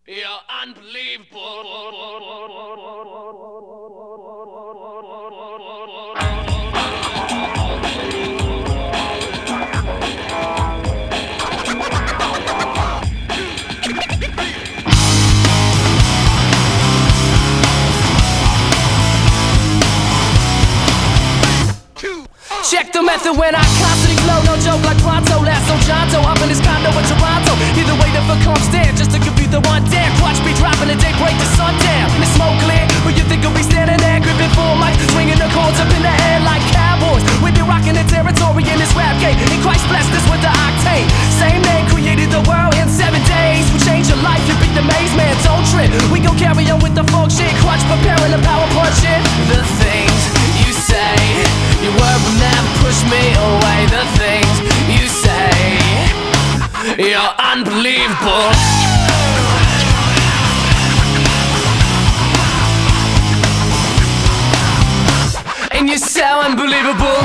You're unbelievable. Check the method when I constantly flow, no joke like Pronto, Lasso Jonto, up in his condo in Toronto. Either way the fuck comes there, just to compute the one dare. Watch me dropping the day, break the sun down. And the smoke clear, but you think I'll be standing there, gripping full mics, swinging the chords up in the air like cowboys. We be rocking the territory in this rap game, and Christ blessed us with the octane. Same man created the world in 7 days. We change your life, you beat the maze, man, don't trip. We gon' carry on with the folk shit, crutch preparing the power punch shit. The things you say, your word will never push me away. The things you say, you're unbelievable. And you're so unbelievable.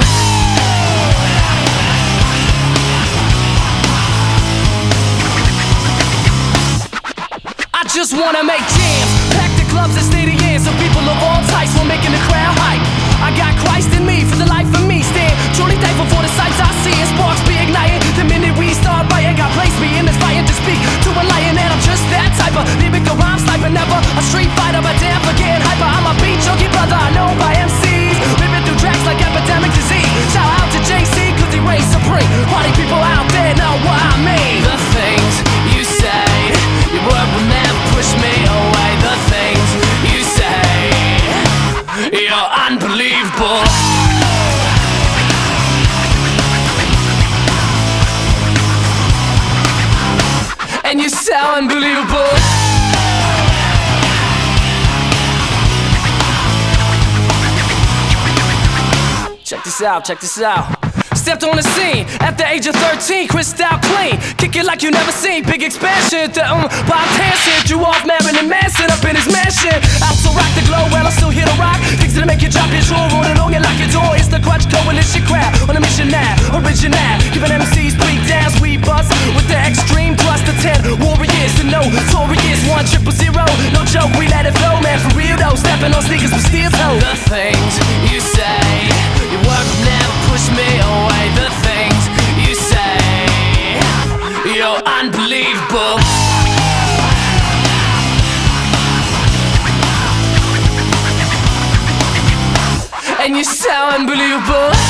I just wanna make jams, pack the clubs and stadiums, so people of all types will making the crowd hype. I got Christ in me, for the life of me stand truly thankful for the sights I see, and sparks be igniting the minute we start writing. God placed me in this fire to speak to a lion, and I'm just that type of lyrical rhyme sniper, never a street fighter, but damn for getting hyper. I'm a beat junkie brother, I know by MCs, ripping through tracks like epidemic disease. Shout out to JC, cause he reigns supreme. Party people out there know what I mean. The things you say, your word will never push me away. The things you say, you're unbelievable. And you're so unbelievable. Check this out, check this out. Stepped on the scene at the age of 13, crystal clean, kick it like you never seen. Big expansion, the Bob Hansen drew off Marilyn Manson up in his mansion. I still rock the glow while I still here to rock. Things that make you drop your jaw, rolling on you like your door. It's the Crutch Coalition crowd on a mission now, original, giving MCs breakdowns. We bust with the extreme plus the 10 warriors, the notorious 1000. No joke, we let it flow, man, for real though. Stepping on sneakers with steel toe. The things you say, your work will never push me away. The things you say, you're unbelievable. And you're so unbelievable.